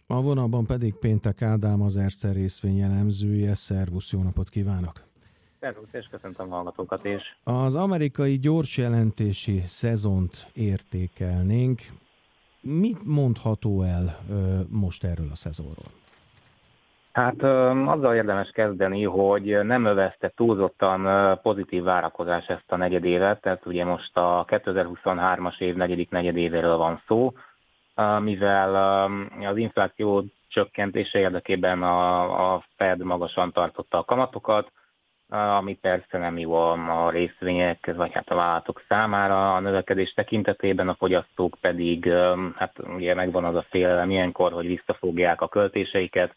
A vonalban pedig Péntek Ádám, az Erste részvény elemzője. Szervusz, jó napot kívánok! Szervusz, és köszöntöm a hallgatókat is. Az amerikai gyors jelentési szezont értékelnénk. Mit mondható el most erről a szezonról? Hát azzal érdemes kezdeni, hogy nem övezte túlzottan pozitív várakozás ezt a negyedévet, tehát ugye most a 2023-as év negyedik negyedévéről van szó, mivel az infláció csökkentése érdekében a Fed magasan tartotta a kamatokat, ami persze nem jó a részvények, vagy hát a vállalatok számára a növekedés tekintetében, a fogyasztók pedig, hát ugye megvan az a félelem ilyenkor, hogy visszafogják a költéseiket,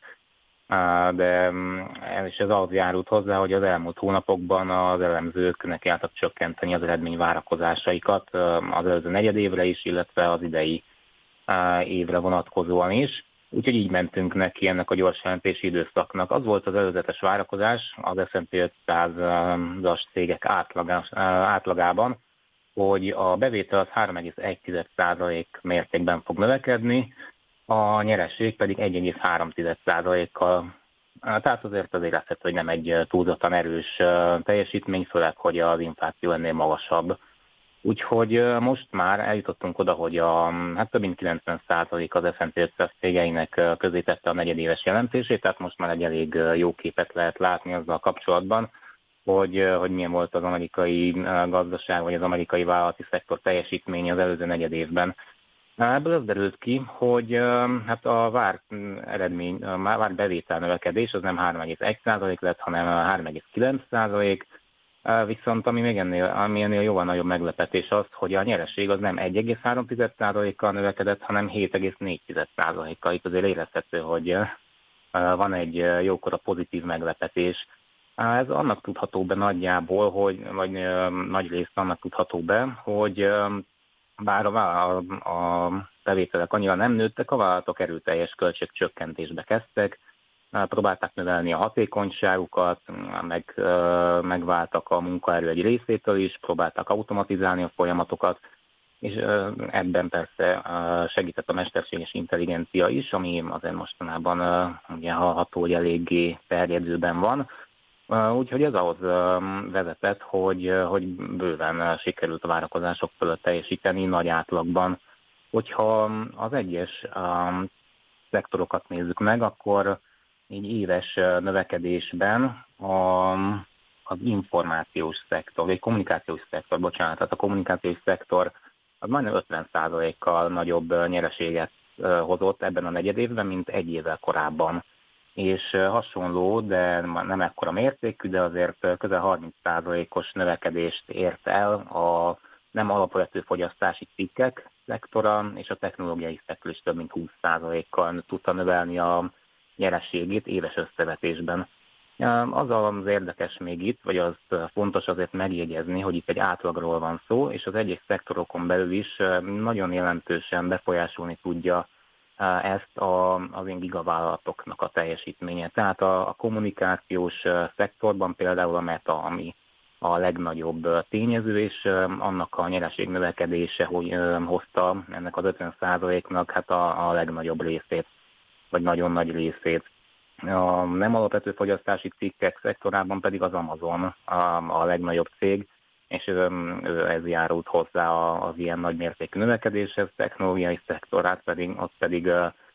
de ez ahhoz járult hozzá, hogy az elmúlt hónapokban az elemzők nekiálltak csökkenteni az eredmény várakozásaikat az előző negyedévre is, illetve az idei évre vonatkozóan is. Úgyhogy így mentünk neki ennek a gyors jelentési időszaknak. Az volt az előzetes várakozás az S&P 500-as cégek átlagában, hogy a bevétel az 3,1% mértékben fog növekedni, a nyeresség pedig 1,3%-kal. Tehát azért érezhető, hogy nem egy túlzottan erős teljesítmény, főleg, hogy az infláció ennél magasabb. Úgyhogy most már eljutottunk oda, hogy hát több mint 90% az S&P 500 cégeinek közé tette a negyedéves jelentését, tehát most már egy elég jó képet lehet látni azzal kapcsolatban, hogy milyen volt az amerikai gazdaság, vagy az amerikai vállalati szektor teljesítménye az előző negyedévben. Ebből az derült ki, hogy hát a várt eredmény, a várt bevétel növekedés az nem 3,1% lett, hanem 3,9%, viszont ami ennél jóval nagyobb meglepetés az, hogy a nyereség az nem 1,3%-kal növekedett, hanem 7,4%-kal. Itt azért érezhető, hogy van egy jókora pozitív meglepetés. Ez annak tudható be nagyjából, vagy nagy részt annak tudható be, hogy bár a bevételek annyira nem nőttek, a vállalatok erőteljes költségcsökkentésbe kezdtek, próbálták növelni a hatékonyságukat, megváltak a munkaerő egy részétől is, próbálták automatizálni a folyamatokat, és ebben persze segített a mesterséges intelligencia is, ami azért mostanában ugye hallható, hogy eléggé terjedőben van. Úgyhogy ez ahhoz vezetett, hogy bőven sikerült a várakozások fölött teljesíteni nagy átlagban. Hogyha az egyes szektorokat nézzük meg, akkor így éves növekedésben az információs szektor, vagy kommunikációs szektor, tehát a kommunikációs szektor az majdnem 50%-kal nagyobb nyereséget hozott ebben a negyedévben, mint egy évvel korábban. És hasonló, de nem ekkora mértékű, de azért közel 30%-os növekedést ért el a nem alapvető fogyasztási cikkek szektora, és a technológiai szektor is több mint 20%-kal tudta növelni a nyerességét éves összevetésben. Az az érdekes még itt, vagy az fontos azért megjegyezni, hogy itt egy átlagról van szó, és az egyes szektorokon belül is nagyon jelentősen befolyásolni tudja ezt az én gigavállalatoknak a teljesítménye. Tehát a kommunikációs szektorban például a Meta, ami a legnagyobb tényező, és annak a nyereség növekedése hozta ennek az 50%-nak hát a legnagyobb részét, vagy nagyon nagy részét. A nem alapvető fogyasztási cikkek szektorában pedig az Amazon a legnagyobb cég, és ez járult hozzá az ilyen nagy mértékű növekedéshez, technológiai szektorát ott pedig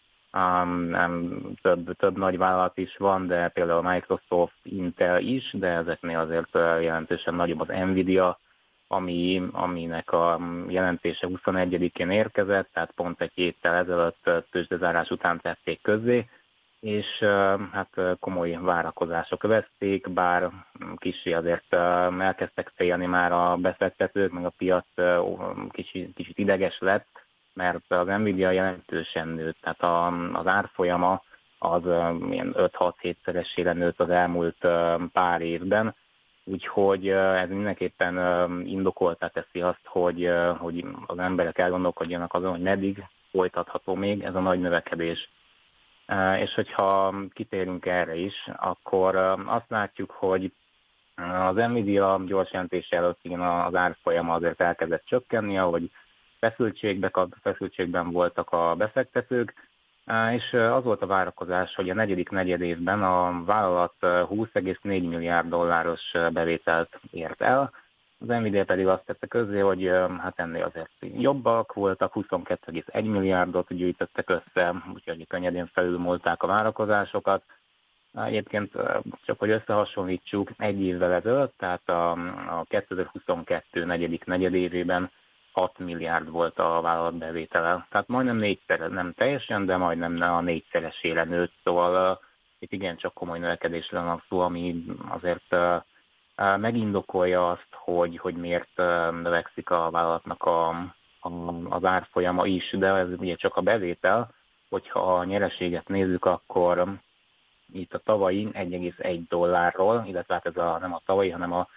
több nagy vállalat is van, de például a Microsoft, Intel is, de ezeknél azért jelentősen nagyobb az Nvidia, aminek a jelentése 21-én érkezett, tehát pont egy héttel ezelőtt tőzsdezárás után tették közzé, és hát komoly várakozások övezték, bár kicsi azért elkezdtek félni már a befektetők, meg a piac kicsit ideges lett, mert az Nvidia jelentősen nőtt, tehát az árfolyama az ilyen 5-6-7-szeresére nőtt az elmúlt pár évben, úgyhogy ez mindenképpen indokoltá teszi azt, hogy az emberek elgondolkodjanak azon, hogy meddig folytatható még ez a nagy növekedés. És hogyha kitérünk erre is, akkor azt látjuk, hogy az Nvidia gyors jelentése előtt igen, az árfolyama azért elkezdett csökkenni, ahogy feszültségben voltak a befektetők, És az volt a várakozás, hogy a negyedik negyedévben a vállalat 20,4 milliárd dolláros bevételt ért el, az Nvidia pedig azt tette közzé, hogy hát ennél azért jobbak voltak, 22,1 milliárdot gyűjtöttek össze, úgyhogy könnyedén felülmúlták a várakozásokat. Egyébként csak hogy összehasonlítsuk, egy évvel ezelőtt, tehát a 2022 negyedik negyedévében 6 milliárd volt a vállalat bevétele. Tehát majdnem négyszer, nem teljesen, de majdnem a négyszeresére nőtt, szóval itt igencsak komoly növekedésre van szó, ami azért megindokolja azt, hogy miért növekszik a vállalatnak az árfolyama is, de ez ugye csak a bevétel, hogyha a nyereséget nézzük, akkor itt a tavalyi 1,1 dollárról, illetve hát ez nem a tavalyi, hanem a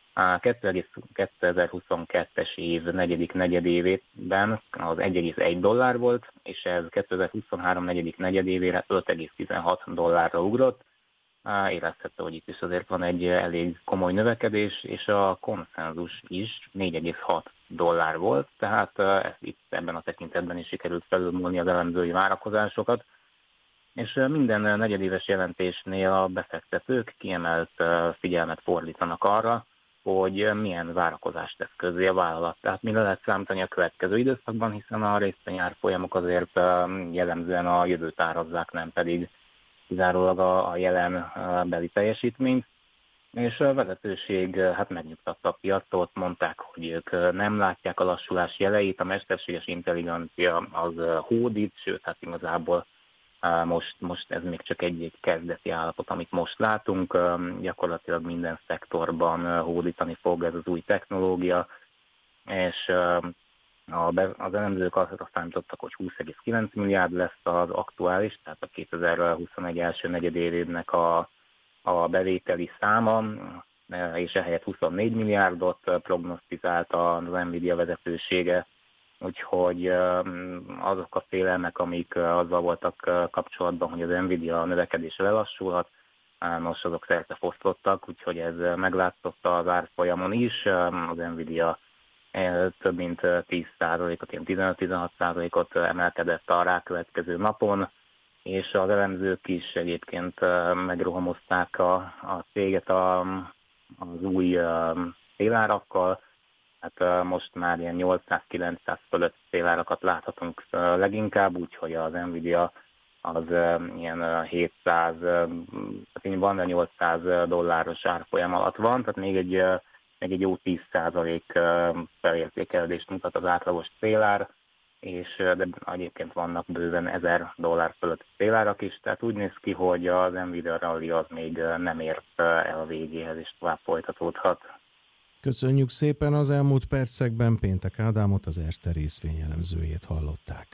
2022-es év negyedik negyedévében az 1,1 dollár volt, és ez 2023 negyedik negyedévére 5,16 dollárra ugrott. Érezhető, hogy itt is azért van egy elég komoly növekedés, és a konszenzus is 4,6 dollár volt, tehát itt ebben a tekintetben is sikerült felülmúlni az elemzői várakozásokat. És minden negyedéves jelentésnél a befektetők kiemelt figyelmet fordítanak arra, hogy milyen várakozást tesz közé a vállalat. Tehát mire lehet számítani a következő időszakban, hiszen a részvényárfolyamok azért jellemzően a jövőt árazzák, nem pedig kizárólag a jelen beli teljesítményt. És a vezetőség hát megnyugtatta a piacot, mondták, hogy ők nem látják a lassulás jeleit, a mesterséges intelligencia az hódít, sőt, hát igazából most ez még csak egy kezdeti állapot, amit most látunk. Gyakorlatilag minden szektorban hódítani fog ez az új technológia, és az elemzők arra számítottak, hogy 20,9 milliárd lesz az aktuális, tehát a 2021 első negyedévének a bevételi száma, és ehelyett 24 milliárdot prognosztizált az Nvidia vezetősége. Úgyhogy azok a félelmek, amik azzal voltak kapcsolatban, hogy az Nvidia növekedése lelassulhat, most azok szerte fosztottak, úgyhogy ez meglátszott az árfolyamon is. Az Nvidia több mint 10%-ot, ilyen 15-16%-ot emelkedett a rákövetkező napon, és az elemzők is egyébként megrohamozták a céget az új célárakkal. Hát most már ilyen 800-900 fölött célárakat láthatunk leginkább, úgyhogy az Nvidia az ilyen 700, van 800 dolláros árfolyam alatt van, tehát még egy jó 10% felértékelést mutat az átlagos célár, de egyébként vannak bőven 1000 dollár fölött célárak is, tehát úgy néz ki, hogy az Nvidia rally az még nem ért el a végéhez, és tovább folytatódhat. Köszönjük szépen, az elmúlt percekben Péntek Ádámot, az Erste részvényelemzőjét hallották.